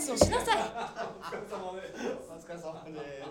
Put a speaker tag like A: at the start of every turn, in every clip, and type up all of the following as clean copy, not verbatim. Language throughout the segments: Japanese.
A: スをしなさい。
B: お疲れ様です。
C: お疲れ様です。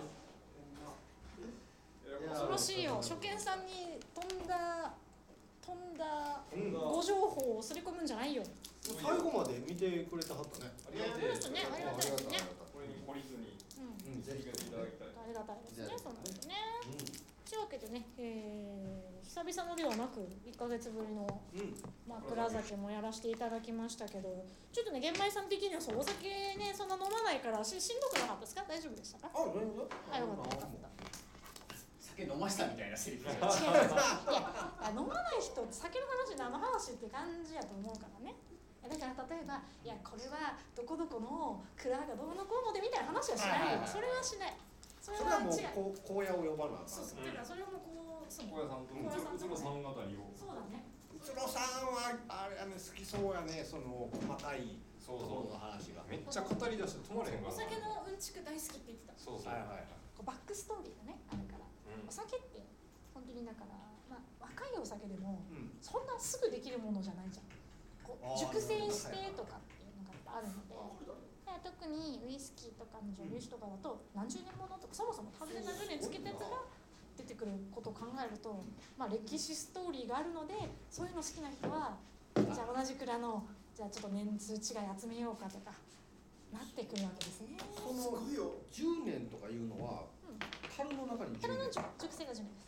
A: 恐ろしいよ。初見さんに飛んだご情報をすり込むんじゃないよ。
C: 最後まで見てくれてはったね。
A: ありがたいですね。ありがたいですね。
B: これに懲りずに
C: ぜひ
B: いただきたい。
A: ありがたいですね。そのですね。というわけでね、久々のではなく1ヶ月ぶりの枕酒もやらせていただきましたけど、ちょっとね玄米さん的にはそうお酒ねそんな飲まないからしんどくなかったですか？大丈夫でしたか？
C: あ、大丈夫。
A: あ、よかったよかった。
D: 酒飲ましたみたいなセリフ。
A: 違う違う。いや飲まない人って酒の話何の話って感じやと思うからね。だから例えばいやこれはどこどこの蔵がどうのこうのでみたいな話はしないよ。それはしない。それは
C: もう
A: 違う。
C: 荒野を呼ばなあかん。
A: そうそう。だからそれもこう
B: 小屋さんとうつろさん語りを。
A: そうだね。
C: うつろさんはあれ好きそうやね。その細かいところの話が。
B: めっちゃ語り出して止まれへんから。
A: お酒のうんちく大好きって言ってた。
B: そうそう。
C: はいはいはい。
A: バックストーリーがねあるから。お酒って本当にだから若いお酒でもそんなすぐできるものじゃないじゃん。こう熟成してとかっていうのがあるので。特にウイスキーとかの蒸留酒とかだと何十年ものとかそもそも樽で何十年つけたやつが出てくることを考えると、歴史ストーリーがあるのでそういうの好きな人はじゃあ同じ蔵のじゃあちょっと年数違い集めようかとかなってくるわけですね。
C: その10年とかいうのは樽の中に10年。
A: 樽の熟成が10年です。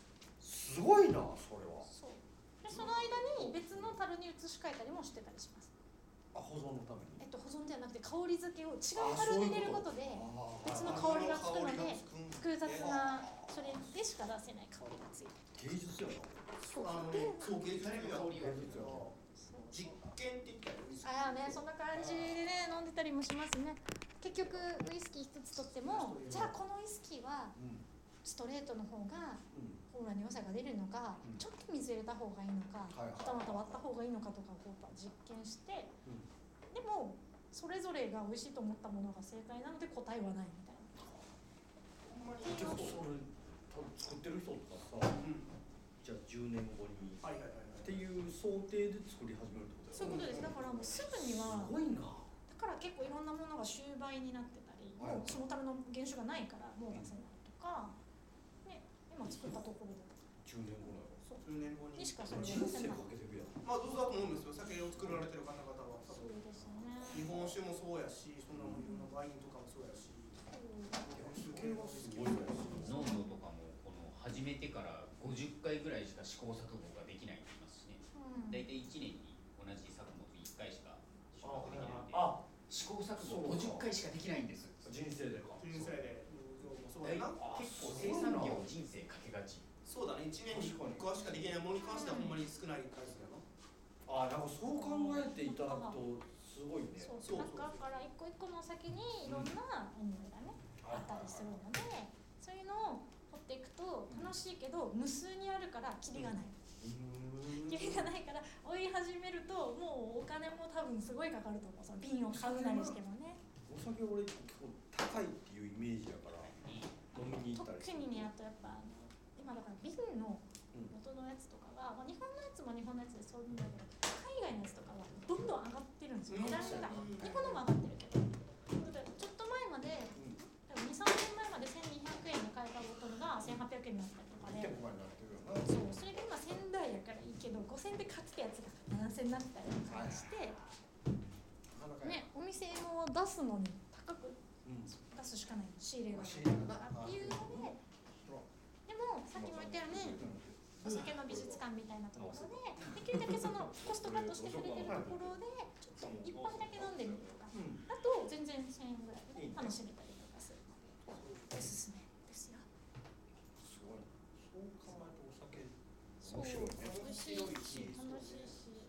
C: すごいなそれは。
A: そうでその間に別の樽に移し替えたりもしてたりします。
C: 保存のために。
A: 保存ではなくて香り付けを違う樽に入れることで別の香りがつくので複雑なそれでしか出せない香りがついてる。
C: 芸術やな。
E: そう芸術や。
C: 実
E: 験って言ったらウイスキー。
A: ああねそんな感じでね飲んでたりもしますね。結局ウイスキー一つとってもじゃあこのウイスキーはストレートの方がコーラに良さが出るのか、ちょっと水入れた方がいいのか、はたまた割った方がいいのかとかを実験して、でもそれぞれが美味しいと思ったものが正解なので答えはないみたいな。
C: じゃあそれ作ってる人とかさ、じゃあ10年後にっていう想定で作り始めるってことだよね。
A: そういうことです。だからもうすぐには
C: すごいな。
A: だから結構いろんなものが終売になってたり、もうそのための原酒がないからもう出せないとか。今作ったところで
C: 10年後なの。
E: 10年後に
A: しかそれを出せない。
E: どうだと思うんですよ。酒を作られてる方々は。
A: そうですね。
E: 日本酒もそうやし、そんなもんいろんなワインとかもそうやし。
C: 酒はすごいね。
D: 濃度とかもこの始めてから50回ぐらいしか試行錯誤ができないって言いますしね。だいたい1年に同じ作物1回しか収穫できないんで、試行錯誤50回しかできないんです。
C: 人生でか。
E: 人生で。
D: 結構生産量人生かけがち。
E: そうだね。1年に1個しかできないものに関してはほんまに少ない数やな。
C: なんかそう考えていただくとすごいね。
A: そうだから一個一個の先にいろんな思いがねあったりするので、そういうのを掘っていくと楽しいけど無数にあるからキリがない。キリがないから追い始めるともうお金も多分すごいかかると思う。その瓶を買うなりしてもね。
C: お酒俺結構高いっていうイメージやから飲みに行ったり。
A: 特にねあとやっぱ今だから瓶の元のやつとかが、日本のやつも日本のやつでそういうんだけど海外のやつとかはどんどん上がってるんですよ。値段が日本のも上がってるけど、ちょっと前まで2、3年前まで1200円で買えたボトルが1800円になったりとかで、そうそれが今1000台やからいいけど5000で買ってたやつが7000になったりとかして、ね、お店も出すのに高く出すしかない仕入れがっていうので、でもさっきも言ったようにお酒の美術館みたいなところでできるだけそのコストカットしてくれてるところでちょっと一杯だけ飲んでみるとか、あと全然1000円ぐらいで楽しめたりとかするのでおすすめですよ。
C: すごい。そう考えるとお酒
A: そう美味しいし楽しいし、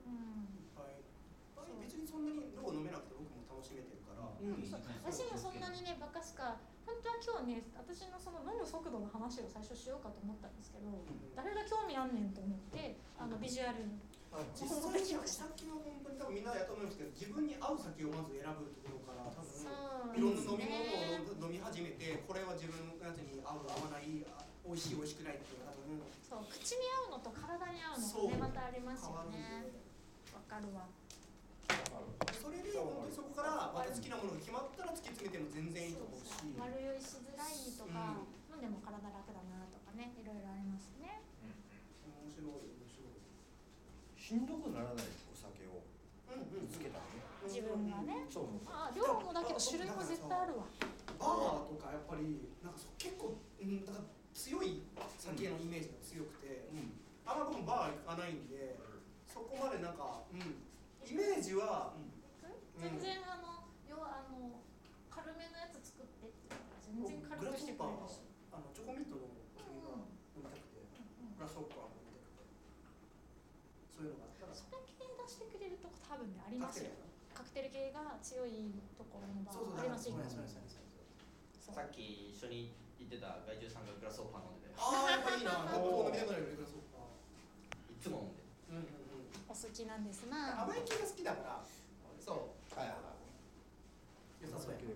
E: 別にそんなに量飲めなくて僕も楽しめてるから、
A: 私もそんなにねバカすか本当は今日ね私のその飲む速度の話を最初しようかと思ったんですけど、誰が興味あんねんと思ってビジュアルに
E: 実際にさっきの本当に多分みんなやと思うんですけど、自分に合う酒をまず選ぶところから多分いろんな飲み物を飲み始めて、これは自分のやつに合う合わない美味しい美味しくないっていうのが多分
A: そう口に合うのと体に合うのとねまたありますよね。わかるわ。
E: それで本当にそこからまた好きなものが決まったら突き詰めても全然いいと思うし、
A: 悪酔いしづらいとか、でも体楽だなとかね、いろいろありますね。
E: 面白い面白い。
C: しんどくならないお酒を見つけたね。
A: 自分がね。
C: そう。
A: 量もだけど種類も絶対あるわ。
E: バーとかやっぱりなんか結構だから強い酒のイメージが強くて、あんま僕もバー行かないんで、そこまでなんか、イメージは、
A: 全然要は軽めのやつ作ってって言ったら全然軽くしてくれるし、
E: チョコミントの君が飲みたくて、グラスホッパー飲みたくて、そういうのがあったら
A: それ系出してくれるとこ多分ねありますよ。カクテル系が強いところのバーありますよ。
F: さっき一緒に行ってた外注さんがグラスホッパー飲んでて、
E: ああやっぱいいな、僕も飲みたくなるよねグラスホッパー。
F: いつも飲んで、
A: お好きなんですな。
E: 甘い系が好きだから、そう。はいはいはい。良さそうや。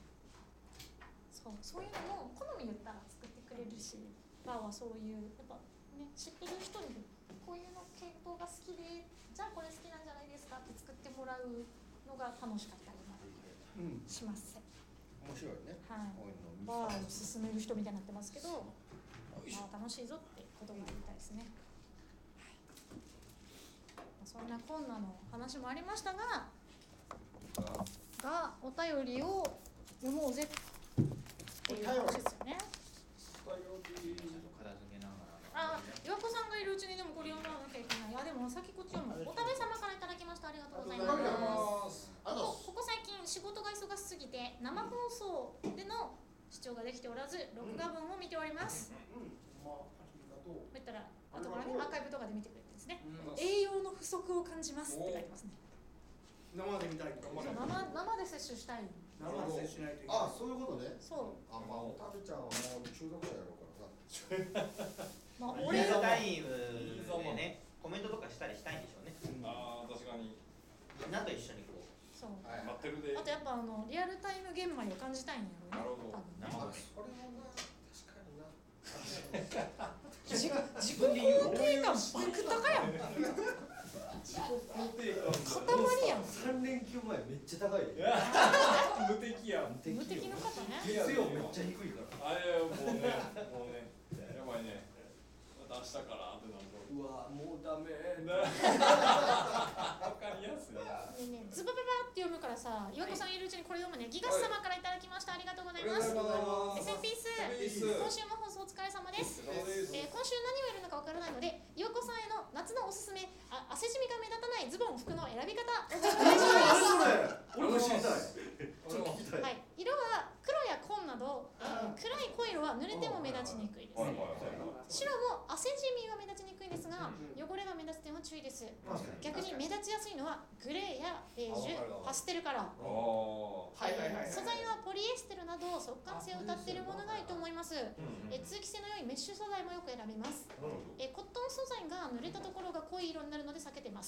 A: そういうのも好み言ったら作ってくれるし、バーはそういうやっぱね知ってる人にこういうの系統が好きで、じゃあこれ好きなんじゃないですかって作ってもらうのが楽しかったりもします。
C: 面白いね。
A: はい。バーを進める人みたいになってますけど、楽しいぞってことが言いたいですね。そんなこんなの話もありましたが、お便りを読もうぜっていう話ですよね。
F: 片付けながら。
A: 岩子さんがいるうちにでもこれ読まなきゃいけない。でも先こっち読む。おたべ様からいただきました。ありがとうございます。ここ最近仕事が忙しすぎて生放送での視聴ができておらず、録画分を見ております。こういったら後からねアーカイブとかで見てくれてですね。栄養の不足を感じますって書いてますね。
E: 生で見たいとか。
A: 生で摂取したい。
E: 生で摂取しないといけない。
G: そういうことね。
A: そう。
G: まあおたべちゃんはもう中毒者やろうからさ。
F: リアルタイムでね、コメントとかしたりしたいんでしょうね。
B: 確かに。
F: みんなと一緒にこう。
A: そう。
B: 待ってるで。
A: あとやっぱリアルタイム玄米を感じたいんやろうね。
B: なるほど。
G: それもな、確かにな。
A: 自己肯定感爆高やん。
B: 自己肯定感
A: 塊やん。
C: 3連休前めっちゃ高い。
B: 無敵やん。
A: 無敵の方ね。
C: 月曜めっちゃ低いから。
B: もうねやばいね。また明日からってなると。
C: うわもうダメ。
B: わかりやすい。
A: ねズバババって読むからさ、岩子さんいるうちにこれ読むね。ギガス様からいただきました。ありがとうございます。SMP今週も放送お疲れ様です。今週何をやるのかわからないので、岩子さんへの夏のおすすめ、汗じみが目立たないズボン服の選び方お願いします。
C: 俺も知りたい。
A: はい、色は黒や紺など、暗い濃い色は濡れても目立ちにくいです。白も汗じみが目立ちにくいですが、汚れが目立つ点は注意です。逆に目立ちやすいのはグレーやベージュ、パステルカラー。素材はポリエステルなど速乾性を謳っているものがいいと思います。通気性の良いメッシュ素材もよく選びます。コットン素材が濡れたところが濃い色になるので避けてます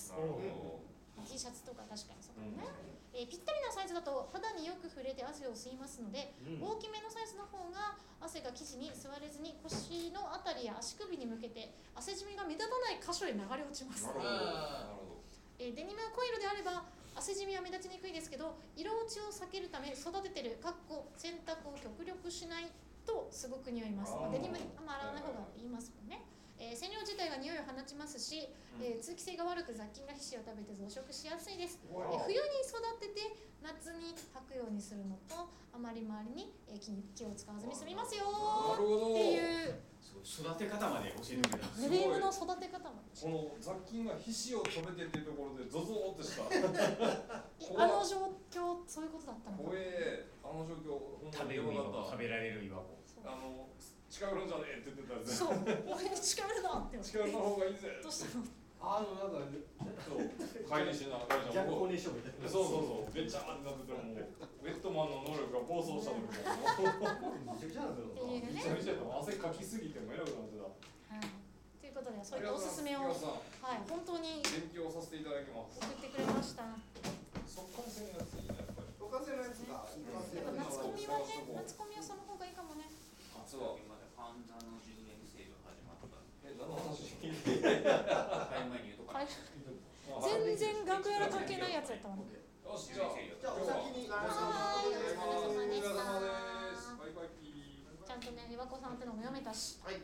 A: 。T シャツとか確かにそうかもね。ぴったりなサイズだと肌によく触れて汗を吸いますので、大きめのサイズの方が汗が生地に吸われずに腰のあたりや足首に向けて汗じみが目立たない箇所へ流れ落ちます。デニムは濃い色であれば汗じみは目立ちにくいですけど、色落ちを避けるため育ててる洗濯を極力しないとすごく匂います。デニムあんま洗わない方がいいますもんね。染料自体が匂いを放ちますし、通気性が悪く雑菌が皮脂を食べて増殖しやすいです。冬に育てて夏に履くようにするのと、あまり周りに気を使わずに済みますよっていう
D: 育て方まで教えてくれた。
A: デニムの育て方まで。
B: この雑菌が皮脂を食べてっていうところでゾゾーってした。
A: あの状況そういうことだったのか。
B: 怖え、あの状況
D: 食べる岩子、食べられる岩子。
B: 近寄るんじゃねえって言ってたやつ。
A: そう、俺に近寄るなって。
B: 近寄る方がいいぜ。
A: どうしたの？
C: なんか
B: 帰りしながら
C: 逆コネーションみたいな。
B: そうべちゃーってなっててもウェットマンの能力が暴走した時も
C: めちゃくちゃなんだよ
A: っていうね。
B: めちゃめちゃ汗かきすぎても偉くなってた。
A: はい。ということでそういったおすすめを本当に
B: 勉強させていただきます。
A: 送ってくれました。
B: 速乾性のやついいねやっぱり。
E: 速乾性のやつがいいかもしれない。
A: 夏コミはね、夏コミはその方がいいかもね。
B: 夏は
D: ファンザの10円セール始まった。
B: 何の話？
D: 買い前に言うとか。
A: 買全然楽屋の関係ないやつやったわね。
B: よし、じゃあ
G: じゃあお先に
A: はーい、お疲れ様でした。
B: バイバイピー。
A: ちゃんとね、岩子さんってのも読めたし。
G: はい。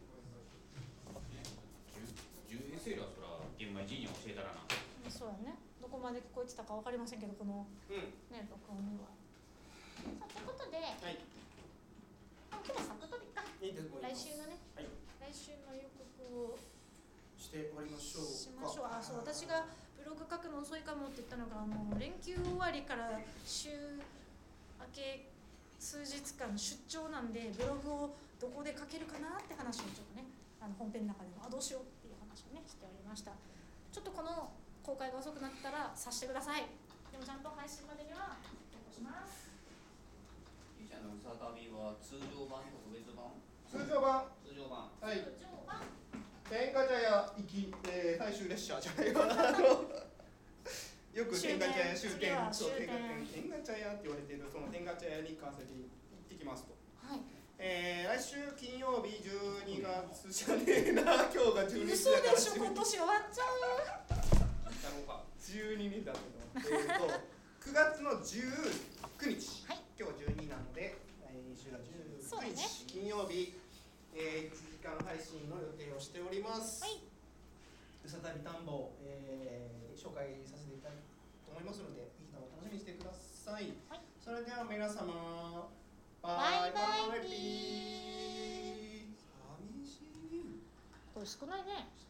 D: 10SL はそら現場Gに教えたらな。
A: そうやね。どこまで聞こえてたかわかりませんけど、このね、録音には。さあ、ということで、今日はサクッとでいっか。
E: いいです。
A: 来週のね、
E: はい
A: 来週の予告を
E: して終わりましょうか。
A: しましょう。あ、そう、私がブログ書くの遅いかもって言ったのが、連休終わりから週明け数日間出張なんで、ブログをどこで書けるかなって話をちょっとね、本編の中でもどうしようっていう話をねしておりました。ちょっとこの公開が遅くなったら察してください。でもちゃんと配信までには投稿します。
D: ゆうちゃんのうさたびは通常版特別版？
G: 通常版。
D: 通常版。
G: はい。
A: 通常版。
G: 天下茶屋行き、
E: 最終列車じゃないかな。よく天下茶屋終点、そう天下茶屋って言われているその天下茶屋に関せて行ってきますと。
A: はい。
E: 来週金曜日12月じゃねえな、今日が12日
A: 嘘
E: だから
A: でしょ、今年終わっちゃう。
E: だろうか。12日だけど、9月の19日、
A: はい、
E: 今日は12なので、来週が19日、
A: そうだね、
E: 金曜日、1時間配信の予定をしております。
A: はい。
E: うさたび田んぼ、紹介させていただきたいと思いますので、ぜひとも楽しみにしてください。
A: はい、
E: それでは皆様、
A: バイバイ
E: ピー。寂しい。
A: これ少ないね。